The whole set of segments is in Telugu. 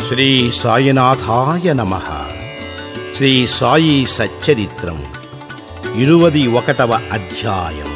శ్రీ సాయినాథాయ నమః. శ్రీ సాయి సచ్చరిత్రం 21వ అధ్యాయం.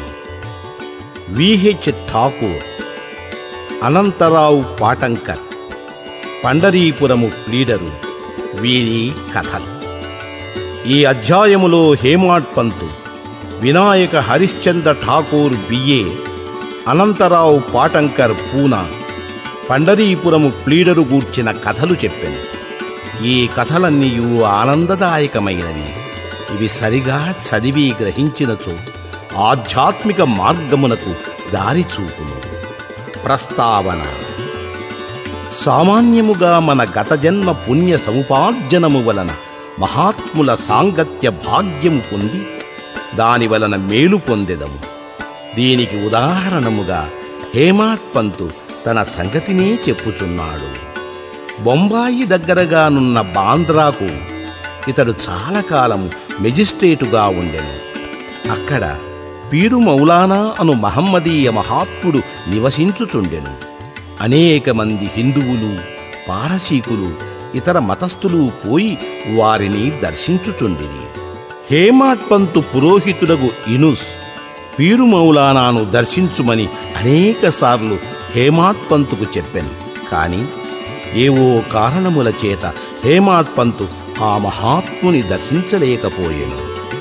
విహెచ్ ఠాకూర్, అనంతరావు పాటంకర్, పండరీపురము ప్లీడరు, వీరి కథలు. ఈ అధ్యాయములో హేమాడ్ పంతు, వినాయక హరిశ్చంద్ర ఠాకూర్ బిఏ, అనంతరావు పాటంకర్ పూనా, పండరీపురము ప్లీడరు గూర్చిన కథలు చెప్పాను. ఈ కథలన్నీయూ ఆనందదాయకమైనవి. ఇవి సరిగా చదివి గ్రహించినచో ఆధ్యాత్మిక మార్గమునకు దారి చూపును. ప్రస్తావన. సామాన్యముగా మన గత జన్మ పుణ్య సముపార్జనము వలన మహాత్ముల సాంగత్య భాగ్యము పొంది దాని వలన మేలు పొందెదము. దీనికి ఉదాహరణముగా హేమాడ్ పంతు తన సంగతినే చెప్పుచున్నాడు. బొంబాయి దగ్గరగానున్న బాంద్రాకు ఇతడు చాలా కాలము మెజిస్ట్రేటుగా ఉండెను. అక్కడ పీరు మౌలానా అను మహమ్మదీయ మహాత్ముడు నివసించుచుండెను. అనేక మంది హిందువులు, పారసీకులు, ఇతర మతస్థులు పోయి వారిని దర్శించుచుండిరి. హేమాడ్ పంతు పురోహితుడగు ఇనుస్ పీరు మౌలానాను దర్శించుమని అనేక సార్లు హేమాడ్ పంతుకు చెప్పాను. కాని ఏవో కారణముల చేత హేమాడ్ పంతు ఆ మహాత్ముని దర్శించలేకపోయెను.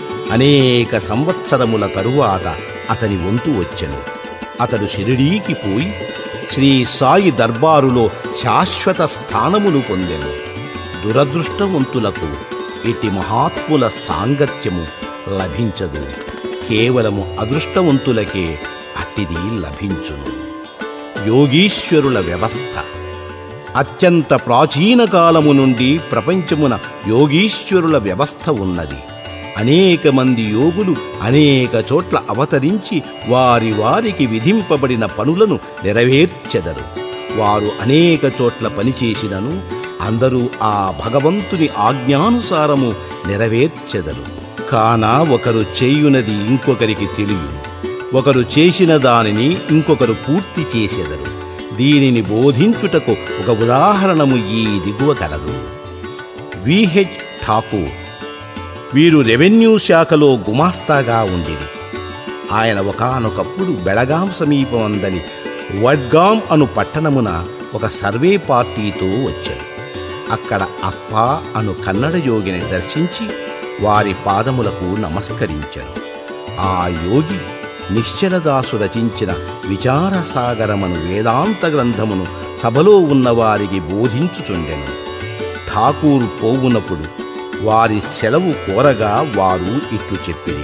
అనేక సంవత్సరముల తరువాత అతని వంతు వచ్చెను. అతడు షిరిడీకి పోయి శ్రీ సాయి దర్బారులో శాశ్వత స్థానమును పొందెను. దురదృష్టవంతులకు ఇట్టి మహాత్ముల సాంగత్యము లభించదు. కేవలము అదృష్టవంతులకే అట్టిది లభించును. యోగీశ్వరుల వ్యవస్థ. అత్యంత ప్రాచీన కాలము నుండి ప్రపంచమున యోగీశ్వరుల వ్యవస్థ ఉన్నది. అనేక మంది యోగులు అనేక చోట్ల అవతరించి వారికి విధింపబడిన పనులను నెరవేర్చెదరు. వారు అనేక చోట్ల పనిచేసినను అందరూ ఆ భగవంతుని ఆజ్ఞానుసారము నెరవేర్చెదరు. కాన ఒకరు చేయునది ఇంకొకరికి తెలియదు. ఒకరు చేసిన దానిని ఇంకొకరు పూర్తి చేసెదరు. దీనిని బోధించుటకు ఒక ఉదాహరణము ఈ దిగువ కలదు. విహెచ్ ఠాకూర్. వీరు రెవెన్యూ శాఖలో గుమాస్తాగా ఉండేది. ఆయన ఒకానొకప్పుడు బెళగాం సమీపమందలి వడ్గాం అను పట్టణమున ఒక సర్వే పార్టీతో వచ్చారు. అక్కడ అప్ప అను కన్నడ యోగిని దర్శించి వారి పాదములకు నమస్కరించారు. ఆ యోగి నిశ్చలదాసు రచించిన విచారసాగరమను వేదాంత గ్రంథమును సభలో ఉన్నవారికి బోధించుచుండెను. ఠాకూరు పోవునప్పుడు వారి సెలవు కోరగా వారు ఇట్లు చెప్పిరి: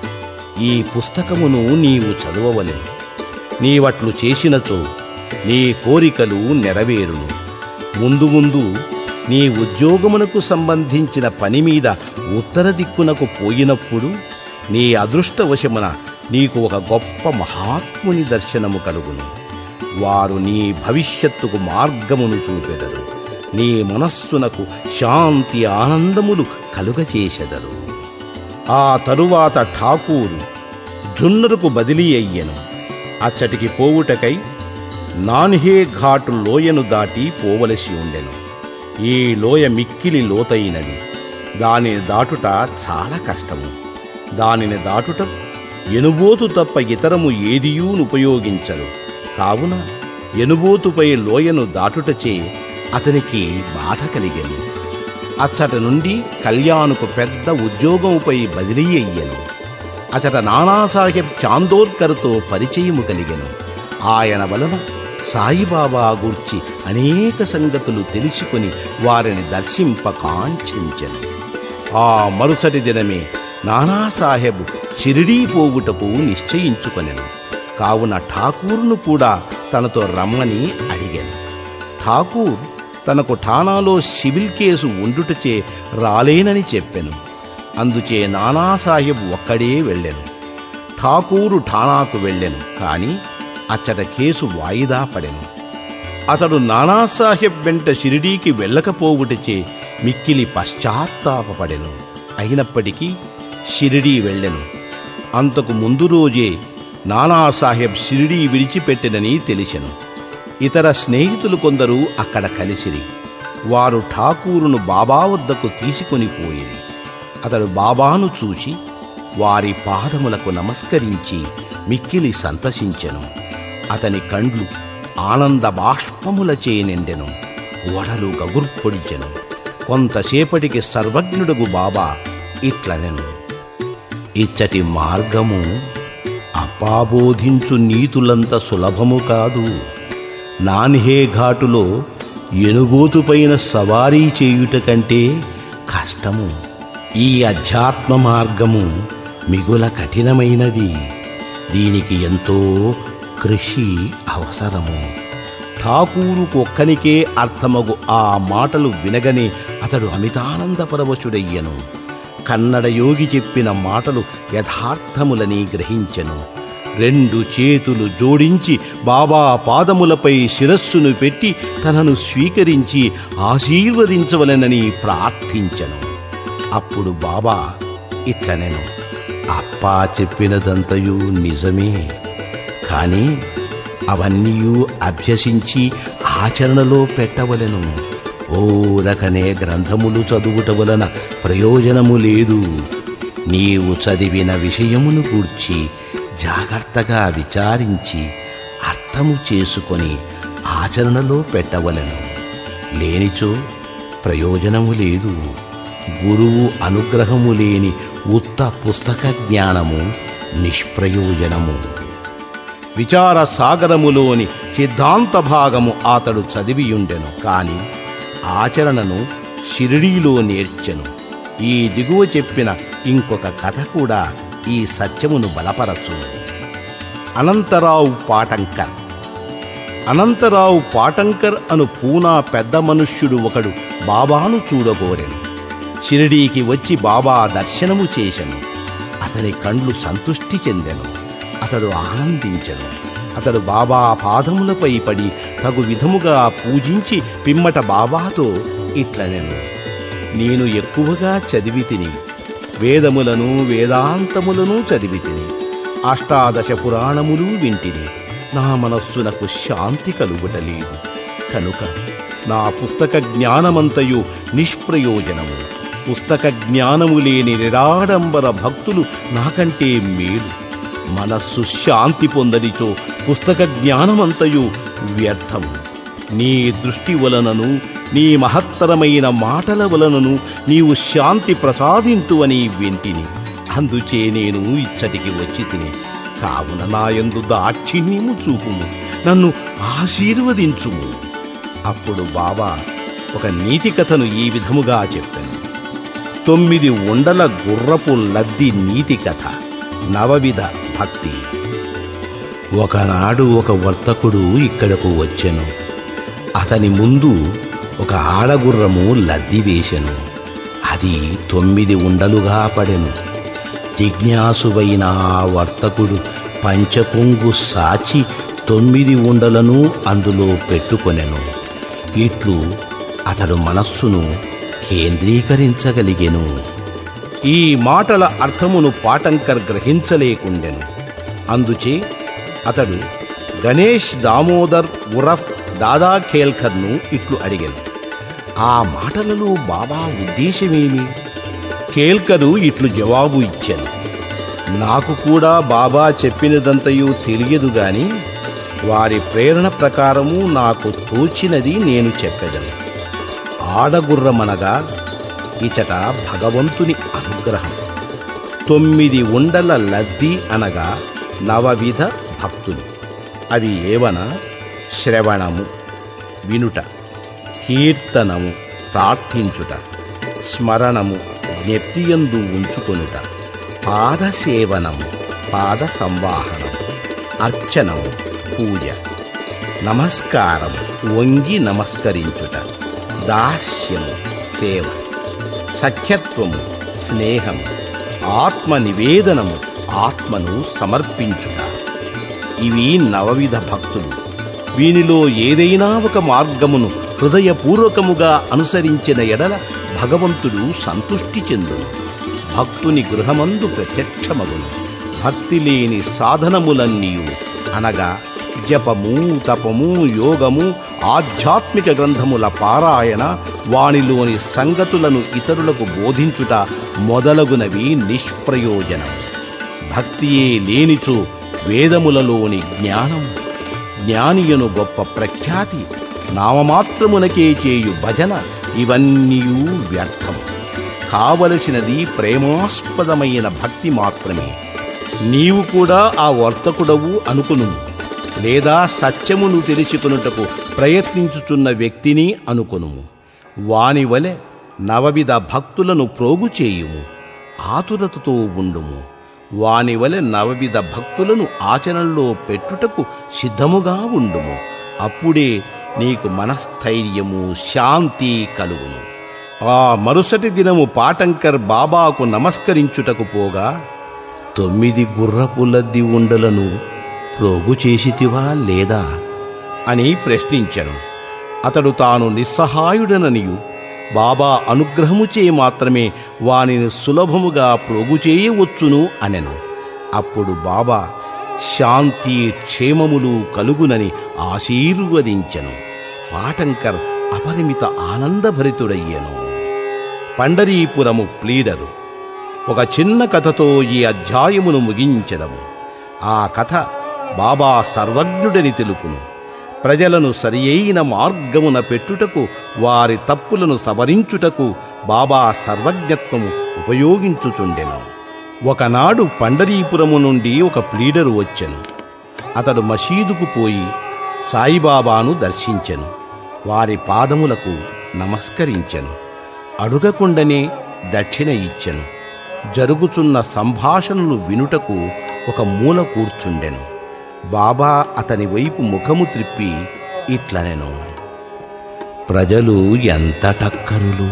ఈ పుస్తకమును నీవు చదవవలెను. నీవట్లు చేసినచో నీ కోరికలు నెరవేరును. ముందు ముందు నీ ఉద్యోగమునకు సంబంధించిన పని మీద ఉత్తర దిక్కునకు పోయినప్పుడు నీ అదృష్టవశమున నీకు ఒక గొప్ప మహాత్ముని దర్శనము కలుగును. వారు నీ భవిష్యత్తుకు మార్గమును చూపెదరు. నీ మనస్సునకు శాంతి ఆనందములు కలుగచేసెదరు. ఆ తరువాత ఠాకూరు జున్నరుకు బదిలీ అయ్యెను. అచ్చటికి పోవుటకై నాన్హే ఘాటు లోయను దాటి పోవలసి ఉండెను. ఈ లోయ మిక్కిలి లోతైనది. దానిని దాటుట చాలా కష్టము. దానిని దాటుట ఎనుబోతు తప్ప ఇతరము ఏదియూనుపయోగించరు. కావున ఎనుబోతుపై లోయను దాటుటచే అతనికి బాధ కలిగెను. అచ్చట నుండి కళ్యాణుకు పెద్ద ఉద్యోగముపై బదిలీ అయ్యెను. అచట నానాసాహెబ్ చాందోర్కర్తో పరిచయము కలిగెను. ఆయన వలన సాయిబాబా గూర్చి అనేక సంగతులు తెలుసుకొని వారిని దర్శింప కాంక్షించెను. ఆ మరుసటి దినమే నానాసాహెబ్ షిరిడీ పోవుటకు నిశ్చయించుకొనెను. కావున ఠాకూర్ను కూడా తనతో రమ్మని అడిగాను. ఠాకూర్ తనకు ఠానాలో సివిల్ కేసు ఉండుటచే రాలేనని చెప్పెను. అందుచే నానాసాహెబ్ ఒక్కడే వెళ్ళెను. ఠాకూరు ఠానాకు వెళ్ళెను. కాని అచ్చట కేసు వాయిదా పడెను. అతడు నానాసాహెబ్ వెంట షిరిడీకి వెళ్ళకపోవుటచే మిక్కిలి పశ్చాత్తాపపడెను. అయినప్పటికీ షిరిడీ వెళ్ళెను. అంతకు ముందు రోజే నానాసాహెబ్ షిరిడీ విడిచిపెట్టెనని తెలిసెను. ఇతర స్నేహితులు కొందరు అక్కడ కలిసిరి. వారు ఠాకూరును బాబా వద్దకు తీసుకొని పోయిరి. అతడు బాబాను చూసి వారి పాదములకు నమస్కరించి మిక్కిలి సంతసించెను. అతని కండ్లు ఆనంద బాష్పములచే నిండెను. ఒడలు గగుర్పొడిచెను. కొంతసేపటికి సర్వజ్ఞుడగు బాబా ఇట్లనెను: ఇచ్చటి మార్గము అపాబోధించు నీతులంత సులభము కాదు. నాన్హే ఘాటులో ఎనుగోతుపైన సవారీ చేయుట కంటే కష్టము. ఈ అధ్యాత్మ మార్గము మిగుల కఠినమైనది. దీనికి ఎంతో కృషి అవసరము. ఠాకూరుకు ఒక్కనికే అర్థమగు ఆ మాటలు వినగనే అతడు అమితానందపరవశుడయ్యను. కన్నడ యోగి చెప్పిన మాటలు యథార్థములని గ్రహించెను. 2 చేతులు జోడించి బాబా పాదములపై శిరస్సును పెట్టి తనను స్వీకరించి ఆశీర్వదించవలెనని ప్రార్థించెను. అప్పుడు బాబా ఇట్లనెను: అప్పా చెప్పినదంతయు నిజమే, కాని అవన్నీయూ అభ్యసించి ఆచరణలో పెట్టవలెను. ఓరకనే గ్రంథములు చదువుట వలన ప్రయోజనము లేదు. నీవు చదివిన విషయమును గూర్చి జాగ్రత్తగా విచారించి అర్థము చేసుకొని ఆచరణలో పెట్టవలెను. లేనిచో ప్రయోజనము లేదు. గురువు అనుగ్రహము లేని ఉత్త పుస్తక జ్ఞానము నిష్ప్రయోజనము. విచార సాగరములోని సిద్ధాంత భాగము అతడు చదివియుండెను, కాని ఆచరణను షిరిడీలో నేర్చెను. ఈ దిగువ చెప్పిన ఇంకొక కథ కూడా ఈ సత్యమును బలపరచును. అనంతరావు పాటంకర్. అనంతరావు పాటంకర్ అను పూనా పెద్ద మనుష్యుడు ఒకడు బాబాను చూడగోరెను. షిరిడీకి వచ్చి బాబా దర్శనము చేసెను. అతని కండ్లు సంతృష్టి చెందెను. అతడు ఆనందించెను. అతడు బాబా పాదములపై పడి తగు విధముగా పూజించి పిమ్మట బాబాతో ఇట్లనెను: నేను ఎక్కువగా చదివి తిని, వేదములను వేదాంతములను చదివి తిని, 18 పురాణములు వింటిని. నా మనస్సునకు శాంతి కలుగుటలేదు. కనుక నా పుస్తక జ్ఞానమంతయు నిష్ప్రయోజనము. పుస్తక జ్ఞానము లేని నిరాడంబర భక్తులు నాకంటే మేలు. మనస్సు శాంతి పొందనిచో పుస్తక జ్ఞానమంతయు వ్యర్థము. నీ దృష్టి వలనను నీ మహత్తరమైన మాటల వలనను నీవు శాంతి ప్రసాదింతువని వింటిని. అందుచే నేను ఇచ్చటికి వచ్చి తిని. కావున నాయందు దాక్షిణ్యము చూపుము, నన్ను ఆశీర్వదించుము. అప్పుడు బాబా ఒక నీతి కథను ఈ విధముగా చెప్పాను. 9 ఉండల గుర్రపు లద్ది నీతి కథ. నవవిధ భక్తి. ఒకనాడు ఒక వర్తకుడు ఇక్కడకు వచ్చెను. అతని ముందు ఒక ఆడగుర్రము లద్ది వేసెను. అది 9 ఉండలుగా పడెను. జిజ్ఞాసువైన ఆ వర్తకుడు పంచకొంగు సాచి 9 ఉండలను అందులో పెట్టుకొనెను. ఇట్లు అతడు మనస్సును కేంద్రీకరించగలిగెను. ఈ మాటల అర్థమును పాటంకర్ గ్రహించలేకుండెను. అందుచే అతడు గణేష్ దామోదర్ ఉరఫ్ దాదా ఖేల్కర్ను ఇట్లు అడిగాను: ఆ మాటలలో బాబా ఉద్దేశమేమి? ఖేల్కరు ఇట్లు జవాబు ఇచ్చాను: నాకు కూడా బాబా చెప్పినదంతయు తెలియదు గాని వారి ప్రేరణ ప్రకారము నాకు తోచినది నేను చెప్పెదను. ఆడగుర్రమనగా ఇచట భగవంతుని అనుగ్రహం. 9 ఉండల లద్ది అనగా నవవిధ భక్తులు. అవి ఏవన: శ్రవణము, వినుట; కీర్తనము, ప్రార్థించుట; స్మరణము, జ్ఞప్తియందు ఉంచుకొనుట; పాదసేవనము, పాద సంవాహనము; అర్చనము, పూజ; నమస్కారము, వంగి నమస్కరించుట; దాస్యము, సేవ; సఖ్యత్వము, స్నేహము; ఆత్మ నివేదనము, ఆత్మను సమర్పించుట. ఇవి నవవిధ భక్తులు. వీనిలో ఏదైనా ఒక మార్గమును హృదయపూర్వకముగా అనుసరించిన ఎడల భగవంతుడు సంతుష్టి చెందును. భక్తుని గృహమందు ప్రత్యక్షమగును. భక్తి లేని సాధనములన్నీయు అనగా జపము, తపము, యోగము, ఆధ్యాత్మిక గ్రంథముల పారాయణ, వానిలోని సంగతులను ఇతరులకు బోధించుట మొదలగునవి నిష్ప్రయోజనం. భక్తియే లేనిచో వేదములలోని జ్ఞానం, జ్ఞానియను గొప్ప ప్రఖ్యాతి, నామమాత్రమునకే చేయు భజన ఇవన్నీయూ వ్యర్థం. కావలసినది ప్రేమాస్పదమైన భక్తి మాత్రమే. నీవు కూడా ఆ వర్తకుడవు అనుకును, లేదా సత్యమును తెలుసుకొనుటకు ప్రయత్నించుచున్న వ్యక్తిని అనుకొను. వాని వలె నవవిధ భక్తులను ప్రోగు చేయుము, ఆతురతతో ఉండుము. వాని వలె నవవిధ భక్తులను ఆచరణలో పెట్టుటకు సిద్ధముగా ఉండుము. అప్పుడే నీకు మనస్థైర్యము, శాంతి కలుగును. ఆ మరుసటి దినము పాటంకర్ బాబాకు నమస్కరించుటకు పోగా, 9 గుర్రపు లద్ది ఉండలను ప్రోగు చేసితివా లేదా అని ప్రశ్నించెను. అతడు తాను నిస్సహాయుడననియు బాబా అనుగ్రహముచే మాత్రమే వానిని సులభముగా ప్రోగు చేయవచ్చును అనెను. అప్పుడు బాబా శాంతి క్షేమములు కలుగునని ఆశీర్వదించెను. పాటంకర్ అపరిమిత ఆనందభరితుడయ్యెను. పండరీపురము ప్లీడరు. ఒక చిన్న కథతో ఈ అధ్యాయమును ముగించెదము. ఆ కథ బాబా సర్వజ్ఞుడని తెలుపును. ప్రజలను సరియైన మార్గమున పెట్టుటకు, వారి తప్పులను సవరించుటకు బాబా సర్వజ్ఞత్వము ఉపయోగించుచుండెను. ఒకనాడు పండరీపురము నుండి ఒక ప్లీడరు వచ్చెను. అతడు మసీదుకు పోయి సాయిబాబాను దర్శించెను. వారి పాదములకు నమస్కరించెను. అడుగకుండనే దక్షిణ ఇచ్చెను. జరుగుచున్న సంభాషణలు వినుటకు ఒక మూల కూర్చుండెను. బాబా అతని వైపు ముఖము త్రిప్పి ఇట్లనెను: ప్రజలు ఎంత టక్కరులు!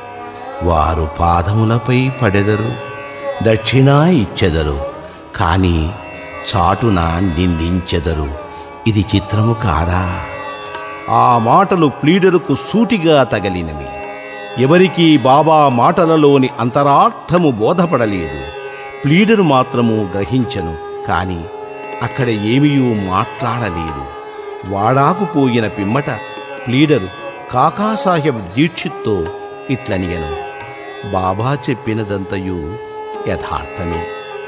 వారు పాదములపై పడెదరు, దక్షిణ ఇచ్చెదరు, కాని చాటున నిందించెదరు. ఇది చిత్రము కాదా? ఆ మాటలు ప్లీడరుకు సూటిగా తగలినవి. ఎవరికీ బాబా మాటలలోని అంతరార్థము బోధపడలేదు. ప్లీడరు మాత్రము గ్రహించెను, కాని అక్కడ ఏమీయూ మాట్లాడలేదు. వాడాకుపోయిన పిమ్మట ప్లీడరు కాకాసాహెబ్ దీక్షిత్తో ఇట్లనియను: బాబా చెప్పినదంతయు యథార్థమే.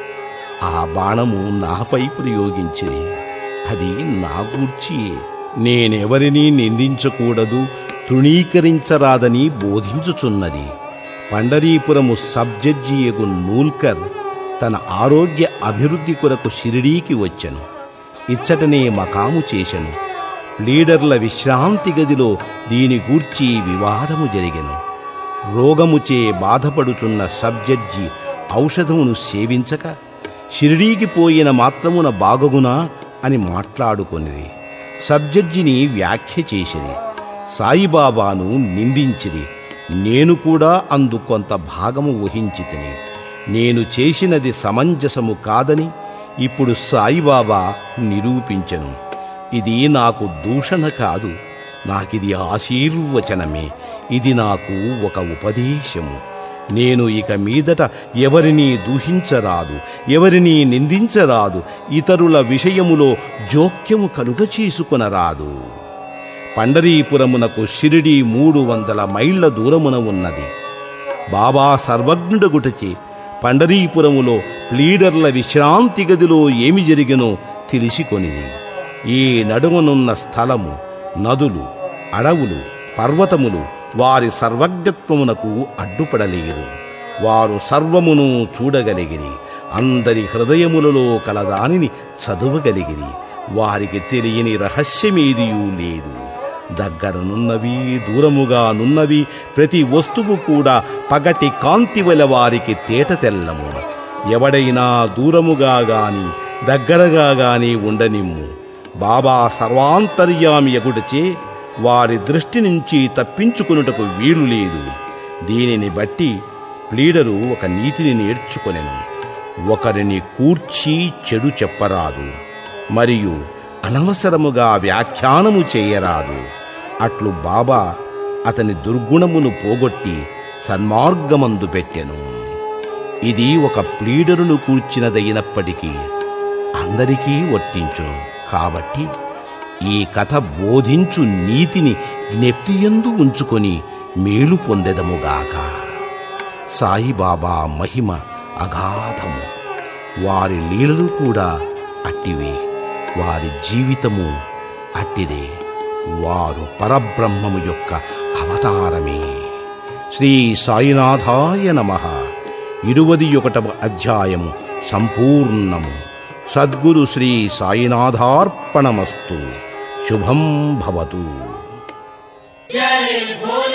ఆ బాణము నాపై ప్రయోగించిరి. అది నా గూర్చియే. నేనెవరినీ నిందించకూడదు, తృణీకరించరాదని బోధించుచున్నది. పండరీపురము సబ్జడ్జియగు నూల్కర్ తన ఆరోగ్య అభివృద్ధి కొరకు షిరిడీకి వచ్చెను. ఇచ్చటనే మకాము చేసెను. ప్లీడర్ల విశ్రాంతి గదిలో దీని గూర్చి వివాదము జరిగెను. రోగముచే బాధపడుచున్న సబ్జడ్జి ఔషధమును సేవించక షిరిడీకి పోయిన మాత్రమున బాగగునా అని మాట్లాడుకొనిరి. సబ్జడ్జిని వ్యాఖ్య చేసిరి. సాయిబాబాను నిందించిరి. నేను కూడా అందు కొంత భాగము వహించితిని. నేను చేసినది సమంజసము కాదని ఇప్పుడు సాయిబాబా నిరూపించెను. ఇది నాకు దూషణ కాదు, నాకిది ఆశీర్వచనమే. ఇది నాకు ఒక ఉపదేశము. నేను ఇక మీదట ఎవరినీ దూషించరాదు, ఎవరినీ నిందించరాదు, ఇతరుల విషయములో జోక్యము కలుగచేసుకొనరాదు. పండరీపురమునకు షిరిడీ 300 మైళ్ళ దూరమున ఉన్నది. బాబా సర్వజ్ఞుడగుటచే పండరీపురములో ప్లీడర్ల విశ్రాంతి గదిలో ఏమి జరిగినో తెలిసికొనిది. ఈ నడుమనున్న స్థలము, నదులు, అడవులు, పర్వతములు వారి సర్వజ్ఞత్వమునకు అడ్డుపడలేరు. వారు సర్వమును చూడగలిగిరి. అందరి హృదయములలో కలదానిని చదువగలిగిరి. వారికి తెలియని రహస్యమేదియూ లేదు. దగ్గరనున్నవి, దూరముగా నున్నవి, ప్రతి వస్తువు కూడా పగటి కాంతివల వారికి తేట తెల్లము. ఎవడైనా దూరముగా గాని దగ్గరగా గాని ఉండనిమ్ము. బాబా సర్వాంతర్యామి ఎగుటచే వారి దృష్టి నుంచి తప్పించుకొనుటకు వీలు లేదు. దీనిని బట్టి ప్లీడరు ఒక నీతిని నేర్చుకొనెను: ఒకరిని కూర్చి చెడు చెప్పరాదు, మరియు అనవసరముగా వ్యాఖ్యానము చేయరాదు. అట్లు బాబా అతని దుర్గుణమును పోగొట్టి సన్మార్గమందు పెట్టెను. ఇది ఒక ప్లీడరును కూర్చినదైనప్పటికీ అందరికీ వర్తించును. కాబట్టి ఈ కథ బోధించు నీతిని జ్ఞప్తియందు ఉంచుకొని మేలు పొందెదముగాక. సాయిబాబా మహిమ అగాధము. వారి లీలలు కూడా అట్టివే. వారి జీవితము అట్టిదే. వారు పరబ్రహ్మము యొక్క అవతారమే. శ్రీ సాయినాథాయ నమః. 21వ అధ్యాయము సంపూర్ణము. సద్గురు శ్రీ సాయినాథార్పణమస్తు. శుభం భవతు. జై భోలే.